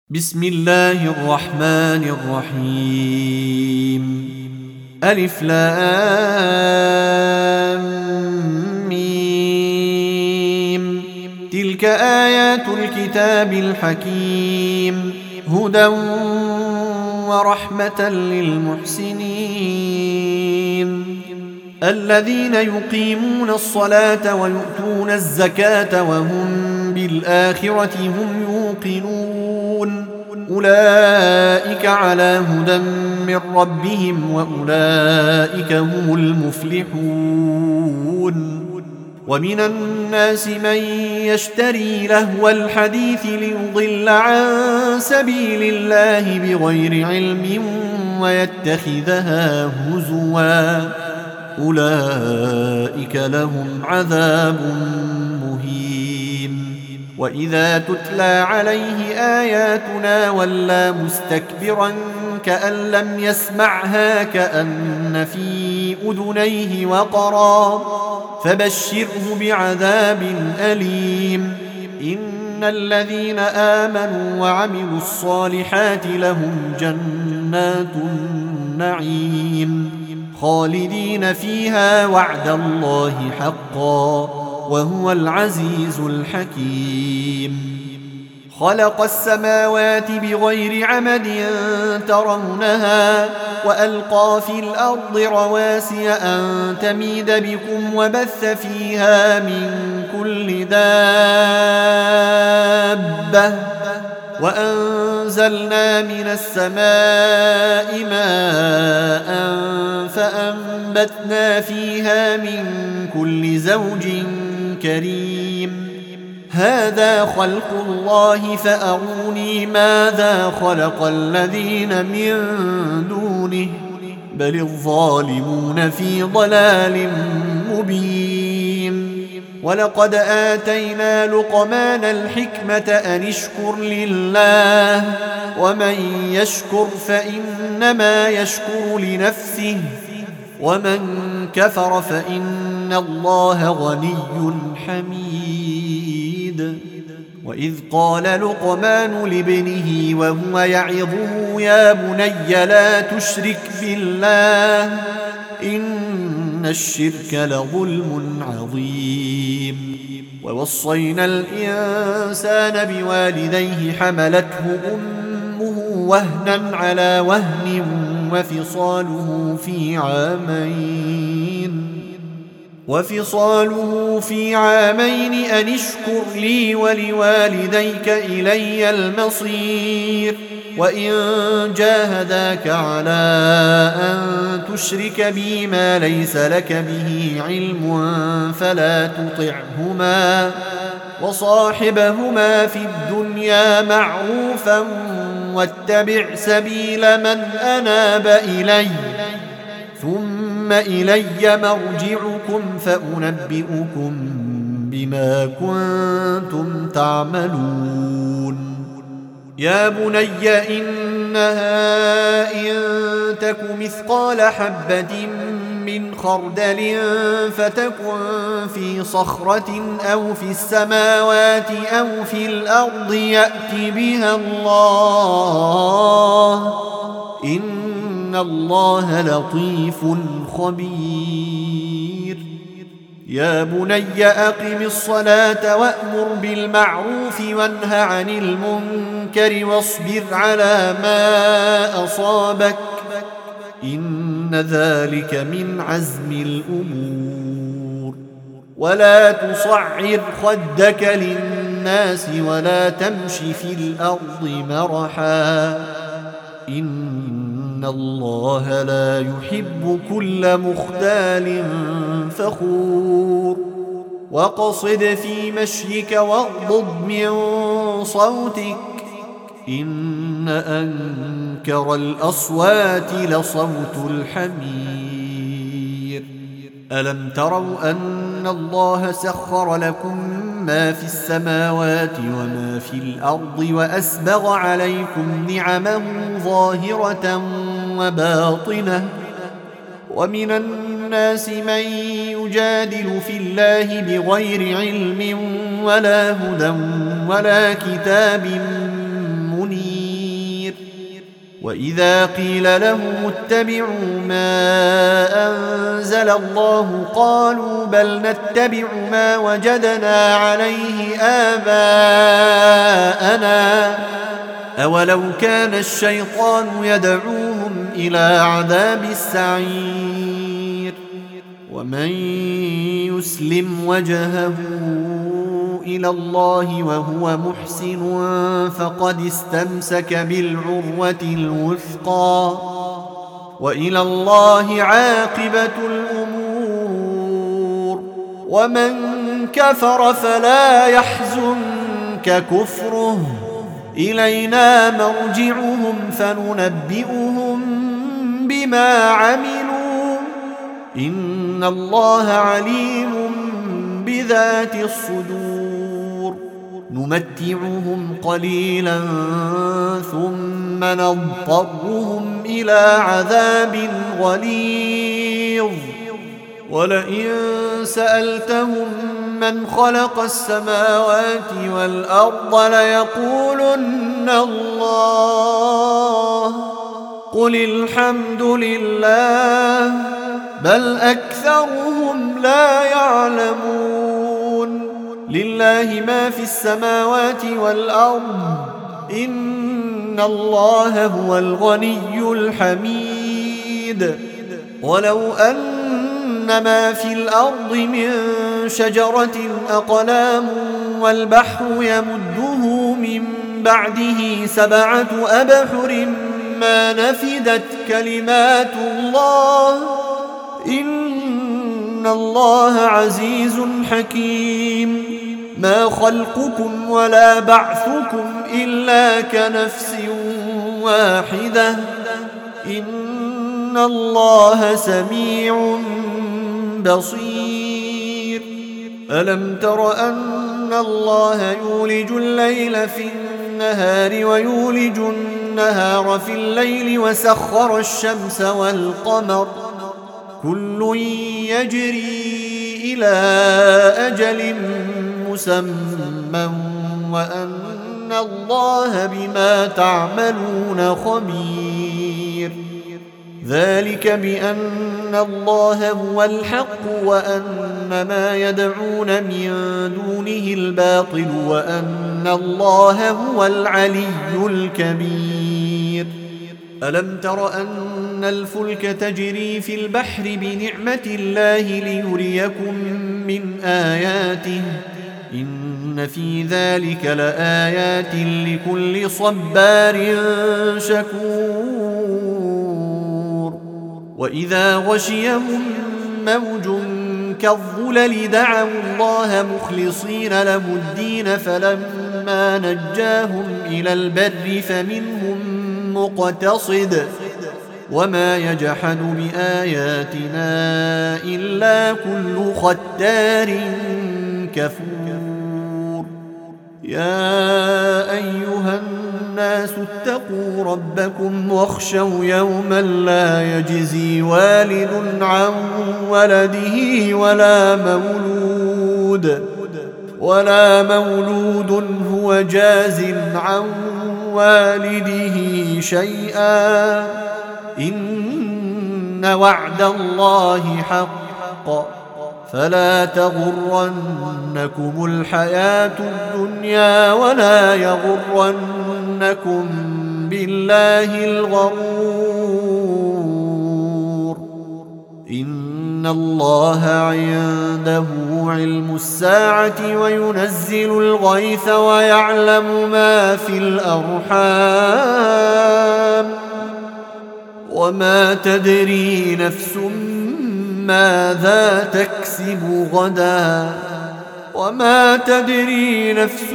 بسم الله الرحمن الرحيم. ألف لام ميم. تلك آيات الكتاب الحكيم، هدى ورحمة للمحسنين الذين يقيمون الصلاة ويؤتون الزكاة وهم بالآخرة هم يوقنون. أولئك على هدى من ربهم وأولئك هم المفلحون. ومن الناس من يشتري لهو الحديث ليضل عن سبيل الله بغير علم ويتخذها هزوا، أولئك لهم عذاب مهين. وإذا تتلى عليه آياتنا ولى مستكبرا كأن لم يسمعها كأن في أذنيه وقرا، فبشره بعذاب أليم. إن الذين آمنوا وعملوا الصالحات لهم جنات النعيم خالدين فيها وعد الله حقا وهو العزيز الحكيم. خلق السماوات بغير عمد ترونها وألقى في الأرض رواسي أن تميد بكم وبث فيها من كل دابة وأنزلنا من السماء ماء فأنبتنا فيها من كل زوج كريم. هذا خلق الله فأروني ماذا خلق الذين من دونه بل الظالمون في ضلال مبين. ولقد آتينا لقمان الحكمة أن اشكر لله ومن يشكر فإنما يشكر لنفسه ومن كفر فإن الله غني حميد. وإذ قال لقمان لابنه وهو يعظه يا بني لا تشرك بالله إن الشرك لظلم عظيم. ووصينا الإنسان بوالديه حملته أمه وهنا على وهن وفصاله في عامين أن اشكر لي ولوالديك إلي المصير. وإن جاهداك على أن تشرك بي ما ليس لك به علم فلا تطعهما وصاحبهما في الدنيا معروفا واتبع سبيل من أناب إلي ثم إلي مرجعكم فأنبئكم بما كنتم تعملون. يا بني إنها إن تك مثقال حبة من خردل فتكن في صخرة أو في السماوات أو في الأرض يأت بها الله إن الله لطيف خبير. يا بني أقم الصلاة وأمر بالمعروف وانه عن المنكر واصبر على ما أصابك إن ذلك من عزم الأمور. ولا تصعر خدك للناس ولا تمش في الأرض مرحا إن الله لا يحب كل مختال فخور. وقصد في مشيك واغضض من صوتك إن أنكر الأصوات لصوت الحمير. ألم تروا أن الله سخر لكم ما في السماوات وما في الأرض وأسبغ عليكم نعمه ظاهرة وباطنة ومن الناس من يجادل في الله بغير علم ولا هدى ولا كتاب منير وإذا قيل لهم اتبعوا ما أنزل الله قالوا بل نتبع ما وجدنا عليه آباءنا أولو كان الشيطان يدعوهم إلى عذاب السعير ومن يسلم وجهه إلى الله وهو محسن فقد استمسك بالعروة الوثقى وإلى الله عاقبة الأمور ومن كفر فلا يحزنك كفره إلينا مرجعهم فننبئهم بما عملوا إن الله عليم بذات الصدور نمتعهم قليلا ثم نضطرهم إلى عذاب غليظ ولئن سألتهم من خلق السماوات والأرض ليقولن الله قل الحمد لله بل أكثرهم لا يعلمون لله ما في السماوات والأرض إن الله هو الغني الحميد ولو أن ما في الأرض من شجرة أقلام والبحر يمده من بعده 7 أبحر ما نفدت كلمات الله إن الله عزيز حكيم ما خلقكم ولا بعثكم إلا كنفس واحدة إن الله سميع بصير ألم تر أن الله يولج الليل في النهار ويولج النهار في الليل وسخر الشمس والقمر كل يجري إلى أجل مسمى وأن الله بما تعملون خبير ذلك بأن الله هو الحق وأن ما يدعون من دونه الباطل وأن الله هو العلي الكبير ألم تر أن الفلك تجري في البحر بنعمة الله ليريكم من آياته إن في ذلك لآيات لكل صبار شكور وإذا غشيهم موج كالظلل دعوا الله مخلصين له الدين فلما نجاهم إلى البر فمنهم مقتصد وما يجحد بآياتنا إلا كل ختار كفور يا أيها الناس اتقوا ربكم واخشوا يوما لا يجزي والد عن ولده ولا مولود هو جاز عن والده شيئا إن وعد الله حق فلا تغرنكم الحياة الدنيا ولا يغرنكم بالله الغرور إن الله عنده علم الساعة وينزل الغيث ويعلم ما في الأرحام وما تدري نفس ماذا تكسب غدا وما تدري نفس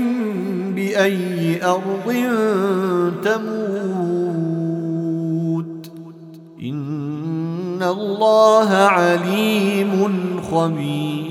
بأي أرض تموت إن الله عليم خبير